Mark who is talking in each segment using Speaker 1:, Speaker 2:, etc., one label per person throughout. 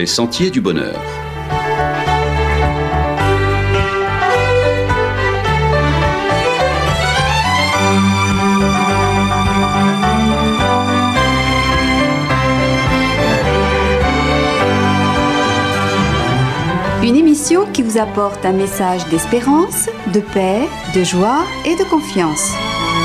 Speaker 1: les sentiers du bonheur.
Speaker 2: Une émission qui vous apporte un message d'espérance, de paix, de joie et de confiance.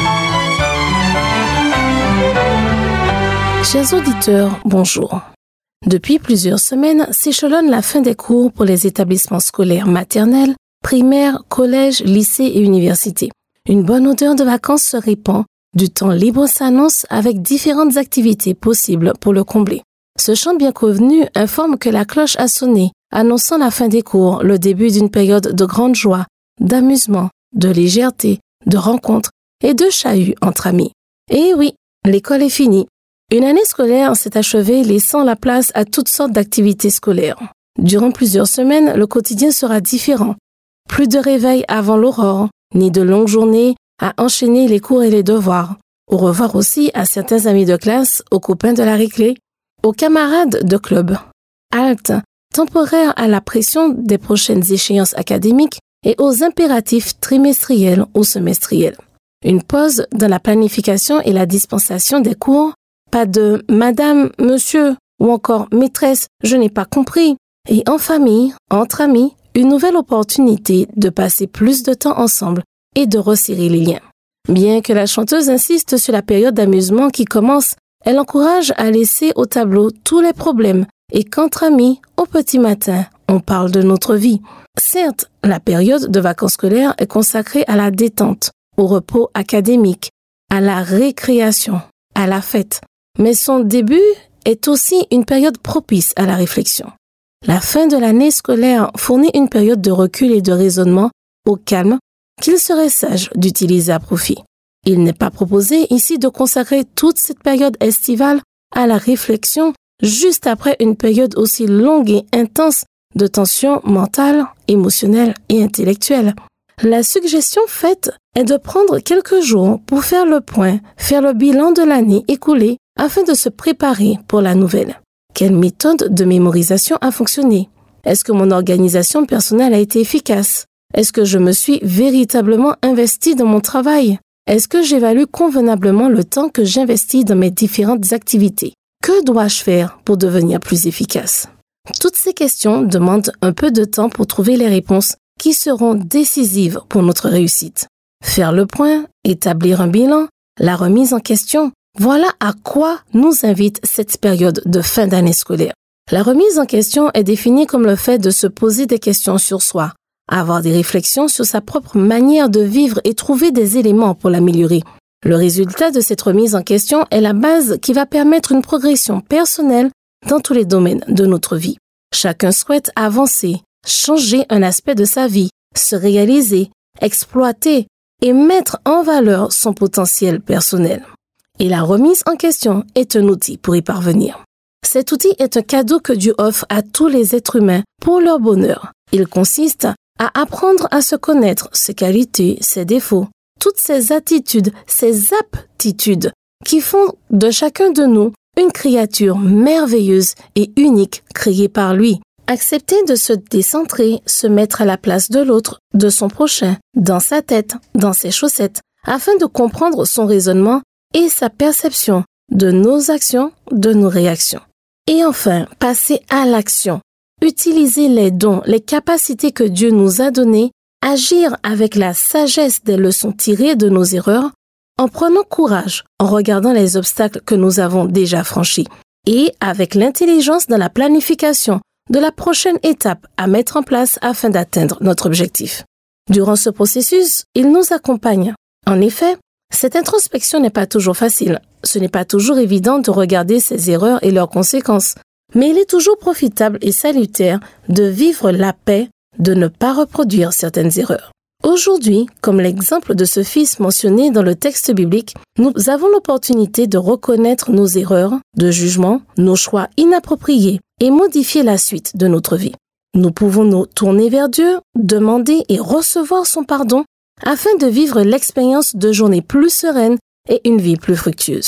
Speaker 3: Chers auditeurs, bonjour. Depuis plusieurs semaines, s'échelonne la fin des cours pour les établissements scolaires maternels, primaires, collèges, lycées et universités. Une bonne odeur de vacances se répand, du temps libre s'annonce avec différentes activités possibles pour le combler. Ce chant bien convenu informe que la cloche a sonné, annonçant la fin des cours, le début d'une période de grande joie, d'amusement, de légèreté, de rencontres et de chahut entre amis. Et oui, l'école est finie. Une année scolaire s'est achevée, laissant la place à toutes sortes d'activités scolaires. Durant plusieurs semaines, le quotidien sera différent. Plus de réveil avant l'aurore, ni de longues journées à enchaîner les cours et les devoirs. Au revoir aussi à certains amis de classe, aux copains de la récré, aux camarades de club. Halte temporaire à la pression des prochaines échéances académiques et aux impératifs trimestriels ou semestriels. Une pause dans la planification et la dispensation des cours, pas de « madame, monsieur » ou encore « maîtresse, je n'ai pas compris ». Et en famille, entre amis, une nouvelle opportunité de passer plus de temps ensemble et de resserrer les liens. Bien que la chanteuse insiste sur la période d'amusement qui commence, elle encourage à laisser au tableau tous les problèmes et qu'entre amis, au petit matin, on parle de notre vie. Certes, la période de vacances scolaires est consacrée à la détente, au repos académique, à la récréation, à la fête. Mais son début est aussi une période propice à la réflexion. La fin de l'année scolaire fournit une période de recul et de raisonnement au calme qu'il serait sage d'utiliser à profit. Il n'est pas proposé ici de consacrer toute cette période estivale à la réflexion juste après une période aussi longue et intense de tension mentale, émotionnelle et intellectuelle. La suggestion faite est de prendre quelques jours pour faire le point, faire le bilan de l'année écoulée afin de se préparer pour la nouvelle. Quelle méthode de mémorisation a fonctionné? Est-ce que mon organisation personnelle a été efficace? Est-ce que je me suis véritablement investi dans mon travail? Est-ce que j'évalue convenablement le temps que j'investis dans mes différentes activités? Que dois-je faire pour devenir plus efficace? Toutes ces questions demandent un peu de temps pour trouver les réponses qui seront décisives pour notre réussite. Faire le point, établir un bilan, la remise en question, voilà à quoi nous invite cette période de fin d'année scolaire. La remise en question est définie comme le fait de se poser des questions sur soi, avoir des réflexions sur sa propre manière de vivre et trouver des éléments pour l'améliorer. Le résultat de cette remise en question est la base qui va permettre une progression personnelle dans tous les domaines de notre vie. Chacun souhaite avancer, changer un aspect de sa vie, se réaliser, exploiter et mettre en valeur son potentiel personnel. Et la remise en question est un outil pour y parvenir. Cet outil est un cadeau que Dieu offre à tous les êtres humains pour leur bonheur. Il consiste à apprendre à se connaître, ses qualités, ses défauts, toutes ces attitudes, ces aptitudes qui font de chacun de nous une créature merveilleuse et unique créée par lui. Accepter de se décentrer, se mettre à la place de l'autre, de son prochain, dans sa tête, dans ses chaussettes, afin de comprendre son raisonnement et sa perception de nos actions, de nos réactions. Et enfin, passer à l'action. Utiliser les dons, les capacités que Dieu nous a données, agir avec la sagesse des leçons tirées de nos erreurs, en prenant courage, en regardant les obstacles que nous avons déjà franchis, et avec l'intelligence dans la planification de la prochaine étape à mettre en place afin d'atteindre notre objectif. Durant ce processus, il nous accompagne. En effet, cette introspection n'est pas toujours facile. Ce n'est pas toujours évident de regarder ses erreurs et leurs conséquences, mais il est toujours profitable et salutaire de vivre la paix, de ne pas reproduire certaines erreurs. Aujourd'hui, comme l'exemple de ce fils mentionné dans le texte biblique, nous avons l'opportunité de reconnaître nos erreurs, de jugement, nos choix inappropriés et modifier la suite de notre vie. Nous pouvons nous tourner vers Dieu, demander et recevoir son pardon afin de vivre l'expérience de journées plus sereines et une vie plus fructueuse.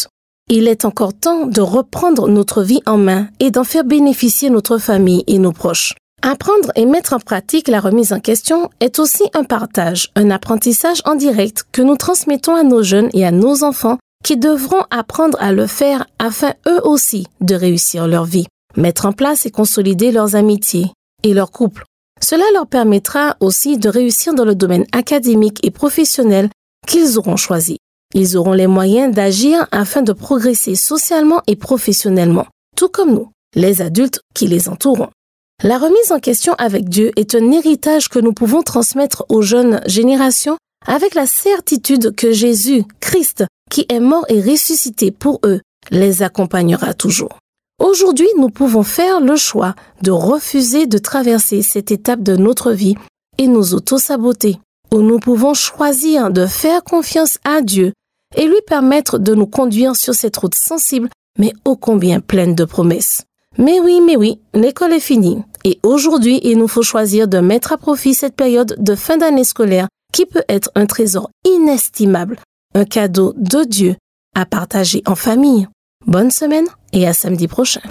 Speaker 3: Il est encore temps de reprendre notre vie en main et d'en faire bénéficier notre famille et nos proches. Apprendre et mettre en pratique la remise en question est aussi un partage, un apprentissage en direct que nous transmettons à nos jeunes et à nos enfants qui devront apprendre à le faire afin eux aussi de réussir leur vie, mettre en place et consolider leurs amitiés et leur couple. Cela leur permettra aussi de réussir dans le domaine académique et professionnel qu'ils auront choisi. Ils auront les moyens d'agir afin de progresser socialement et professionnellement, tout comme nous, les adultes qui les entourons. La remise en question avec Dieu est un héritage que nous pouvons transmettre aux jeunes générations avec la certitude que Jésus, Christ, qui est mort et ressuscité pour eux, les accompagnera toujours. Aujourd'hui, nous pouvons faire le choix de refuser de traverser cette étape de notre vie et nous auto-saboter, ou nous pouvons choisir de faire confiance à Dieu et lui permettre de nous conduire sur cette route sensible, mais ô combien pleine de promesses. Mais oui, l'école est finie. Et aujourd'hui, il nous faut choisir de mettre à profit cette période de fin d'année scolaire qui peut être un trésor inestimable, un cadeau de Dieu à partager en famille. Bonne semaine et à samedi prochain.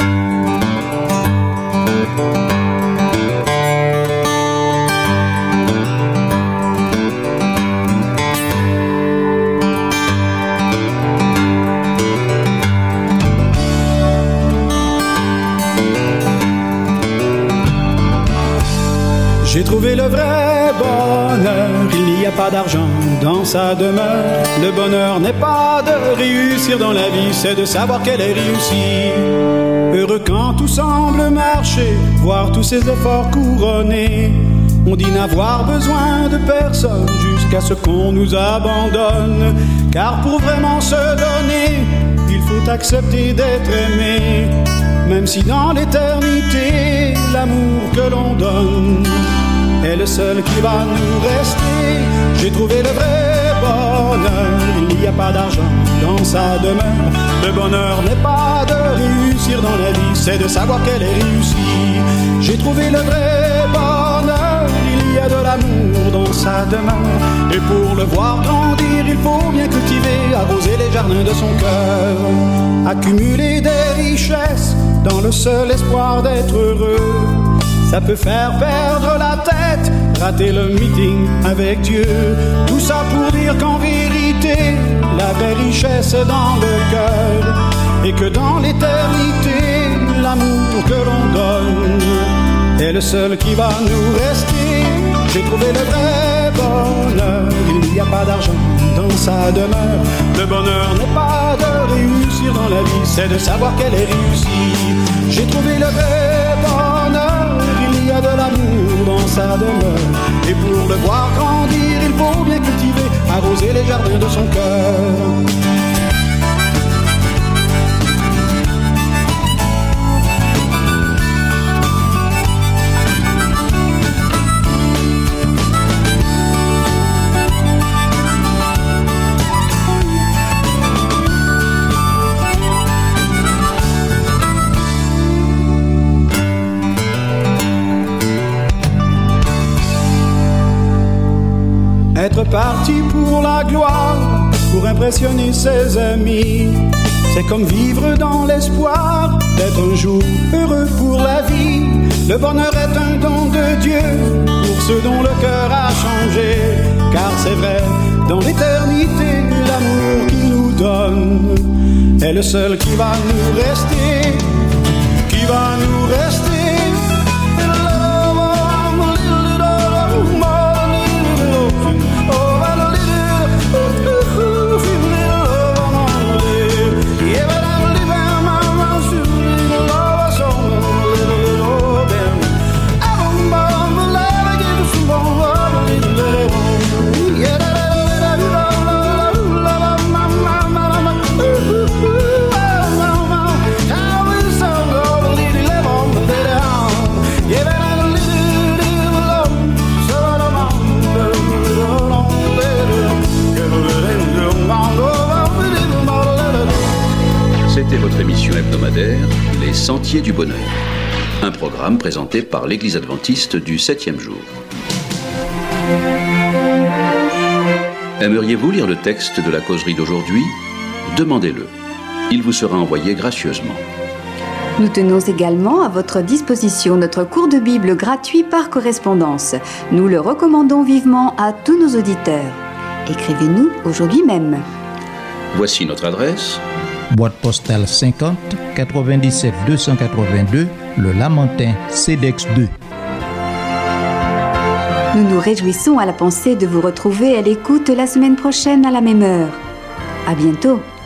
Speaker 1: J'ai trouvé le vrai bonheur, il n'y a pas d'argent dans sa demeure. Le bonheur n'est pas de réussir dans la vie, c'est de savoir qu'elle est réussie. Heureux quand tout semble marcher, voir tous ses efforts couronnés. On dit n'avoir besoin de personne jusqu'à ce qu'on nous abandonne. Car pour vraiment se donner, il faut accepter d'être aimé. Même si dans l'éternité, l'amour que l'on donne est le seul qui va nous rester. J'ai trouvé le vrai bonheur, il n'y a pas d'argent dans sa demeure. Le bonheur n'est pas de réussir dans la vie, c'est de savoir qu'elle est réussie. J'ai trouvé le vrai bonheur, il y a de l'amour dans sa demeure. Et pour le voir grandir, il faut bien cultiver, arroser les jardins de son cœur. Accumuler des richesses dans le seul espoir d'être heureux, ça peut faire perdre la tête, rater le meeting avec Dieu. Tout ça pour dire qu'en vérité, la vraie richesse est dans le cœur, et que dans l'éternité, l'amour que l'on donne est le seul qui va nous rester. J'ai trouvé le vrai bonheur, il n'y a pas d'argent dans sa demeure. Le bonheur n'est pas de réussir dans la vie, c'est de savoir qu'elle est réussie. J'ai trouvé le vrai bonheur, il y a de l'amour dans sa demeure. Et pour le voir grandir, il faut bien cultiver, arroser les jardins de son cœur. Être parti pour la gloire, pour impressionner ses amis, c'est comme vivre dans l'espoir d'être un jour heureux pour la vie. Le bonheur est un don de Dieu pour ceux dont le cœur a changé. Car c'est vrai, dans l'éternité, l'amour qu'il nous donne est le seul qui va nous rester, qui va nous rester.
Speaker 4: C'était votre émission hebdomadaire Les Sentiers du Bonheur, un programme présenté par l'Église adventiste du 7e jour. Aimeriez-vous lire le texte de la causerie d'aujourd'hui ? Demandez-le. Il vous sera envoyé gracieusement.
Speaker 2: Nous tenons également à votre disposition notre cours de Bible gratuit par correspondance. Nous le recommandons vivement à tous nos auditeurs. Écrivez-nous aujourd'hui même.
Speaker 4: Voici notre adresse.
Speaker 5: Boîte postale 50 97 282, Le Lamentin, CEDEX 2.
Speaker 2: Nous nous réjouissons à la pensée de vous retrouver à l'écoute la semaine prochaine à la même heure. À bientôt.